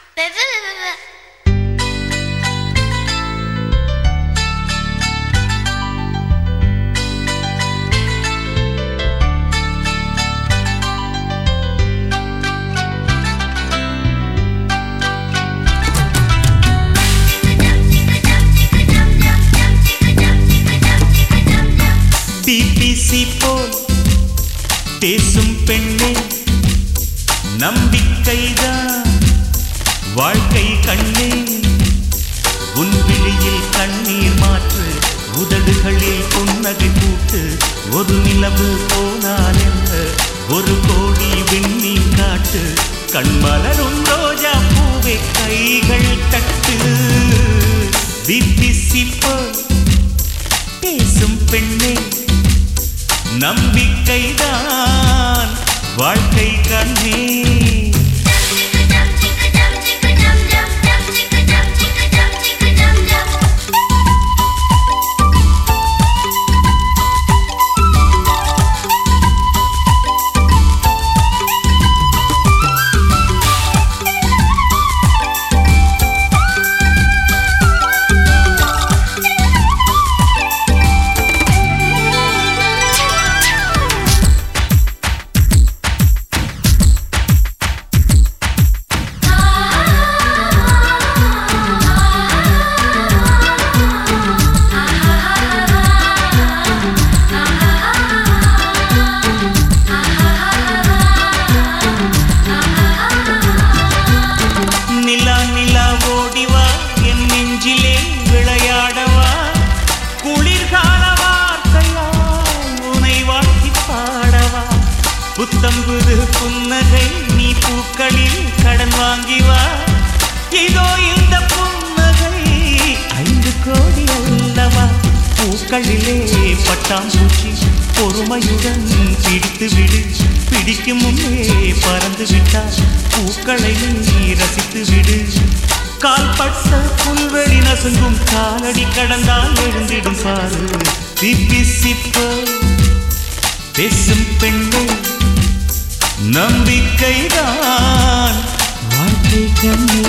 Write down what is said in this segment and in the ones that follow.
BBC போல் பேசும் பெண்ணே நம்பிக்கைதான் வாழ்க்கை கண்ணே உன் விழியில் கண்ணீர் மாற்று உதடுகளில் புன்னகை பூட்டு ஒரு நிலவு போனால் என்ன ஒரு கோடி விண்மீன் காட்டு கண்மலரும் ரோஜா பூவே கைகள் தட்டு பிபிசி போல் பேசும் பெண்ணே நம்பிக்கைதான் வாழ்க்கை கண்ணே புத்தம்புது புன்னகை நீ பூக்களில் கடன் வாங்கி வா இதோ இந்த புன்னகை 5 கோடி அல்லவா பூக்களிலே பட்டாம்பூச்சி பொறுமையுடன் பிடித்து விடு பிடிக்கும் முன்னே பறந்து விட்டால் பூக்களை நீ ரசித்து விடு கால்பட்ட புல்வெளி நசுங்கும் காலடி கடந்தால் எழுந்திடும் பாரு பிபிசி போல் பேசும் பெண்ணே நம்பிக்கைதான் வாழ்க்கை கண்ணே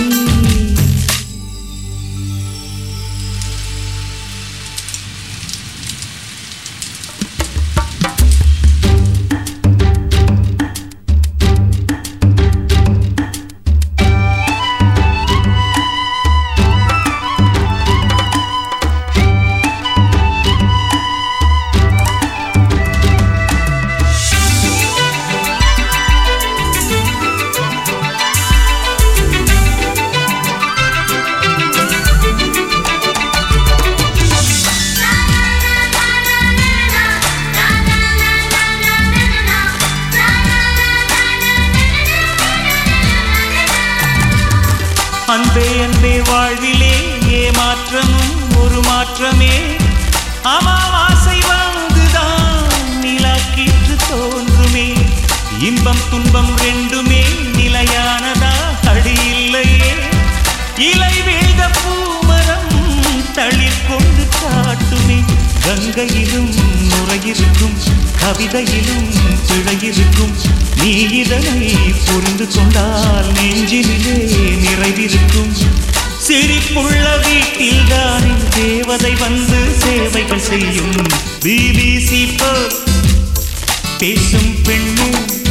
அன்பே அன்பே வாழ்விலே ஏமாற்றமும் ஒரு மாற்றமே அமாவாசை வந்துதான் நிலாக்கீற்று தோன்றுமே இன்பம் துன்பம் ரெண்டுமே நிலையானதா அடி இல்லையே இலை வீழ்ந்த பூமரம் தளிர் கொண்டு காட்டுமே கங்கையிலும் நுரையிருக்கும் கவிதையிலும் பிழையிருக்கும் நீ இதனை புரிந்து கொண்டால் நெஞ்சினிலே நிறைவிருக்கும் சிரிப்புள்ள வீட்டில் தானே தேவதை வந்து சேவைகள் செய்யும் பிபிசி போல் பேசும் பெண்ணே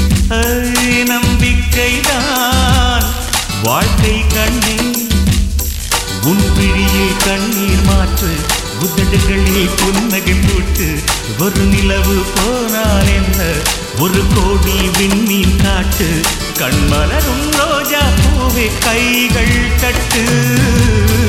நம்பிக்கைதான் வாழ்க்கை கண்ணே உன் விழியில் கண்ணீர் மாற்று உதடுகளில் புன்னகை பூட்டு ஒரு நிலவு போனால் என்ன ஒரு கோடி விண்மீன் காட்டு கண்மலரும் ரோஜா பூவே கைகள் தட்டு